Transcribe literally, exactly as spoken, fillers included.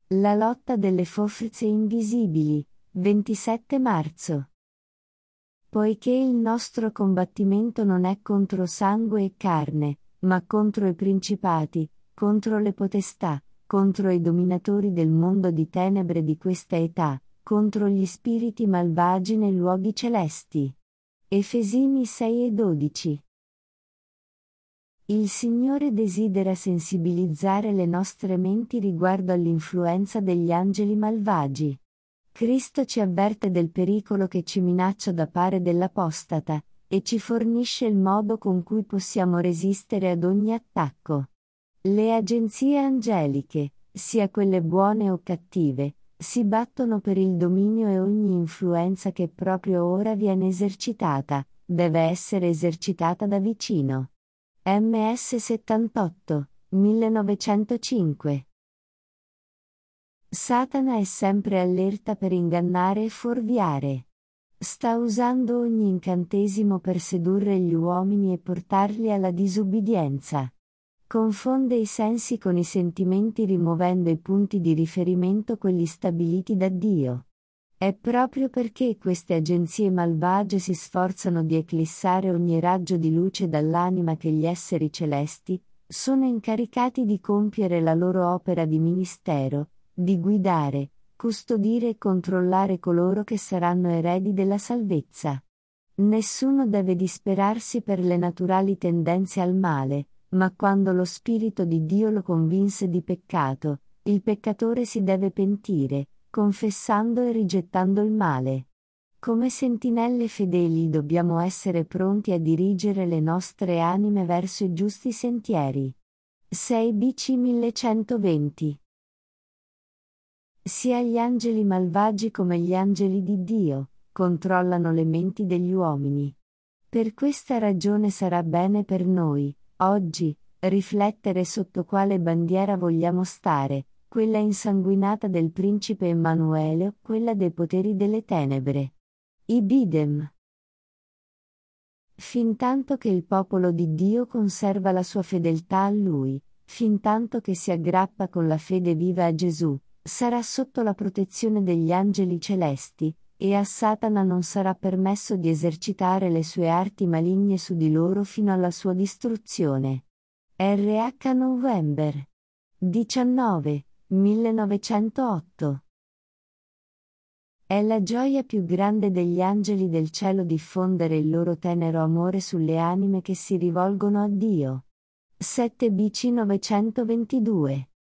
La lotta delle forze invisibili, ventisette marzo. Poiché il nostro combattimento non è contro sangue e carne, ma contro i principati, contro le potestà, contro i dominatori del mondo di tenebre di questa età, contro gli spiriti malvagi nei luoghi celesti. Efesini sei e dodici. Il Signore desidera sensibilizzare le nostre menti riguardo all'influenza degli angeli malvagi. Cristo ci avverte del pericolo che ci minaccia da parte dell'apostata, e ci fornisce il modo con cui possiamo resistere ad ogni attacco. Le agenzie angeliche, sia quelle buone o cattive, si battono per il dominio e ogni influenza che proprio ora viene esercitata, deve essere esercitata da vicino. M S settantotto, millenovecentocinque. Satana è sempre allerta per ingannare e fuorviare. Sta usando ogni incantesimo per sedurre gli uomini e portarli alla disubbidienza. Confonde i sensi con i sentimenti rimuovendo i punti di riferimento quelli stabiliti da Dio. È proprio perché queste agenzie malvagie si sforzano di eclissare ogni raggio di luce dall'anima che gli esseri celesti sono incaricati di compiere la loro opera di ministero, di guidare, custodire e controllare coloro che saranno eredi della salvezza. Nessuno deve disperarsi per le naturali tendenze al male, ma quando lo Spirito di Dio lo convinse di peccato, il peccatore si deve pentire, confessando e rigettando il male. Come sentinelle fedeli dobbiamo essere pronti a dirigere le nostre anime verso i giusti sentieri. sei B C millecentoventi. Sia gli angeli malvagi come gli angeli di Dio controllano le menti degli uomini. Per questa ragione sarà bene per noi, oggi, riflettere sotto quale bandiera vogliamo stare, quella insanguinata del principe Emanuele o quella dei poteri delle tenebre. Ibidem. Fintanto che il popolo di Dio conserva la sua fedeltà a Lui, fintanto che si aggrappa con la fede viva a Gesù, sarà sotto la protezione degli angeli celesti, e a Satana non sarà permesso di esercitare le sue arti maligne su di loro fino alla sua distruzione. R H November diciannove, millenovecentootto. È la gioia più grande degli angeli del cielo diffondere il loro tenero amore sulle anime che si rivolgono a Dio. sette B C novecentoventidue.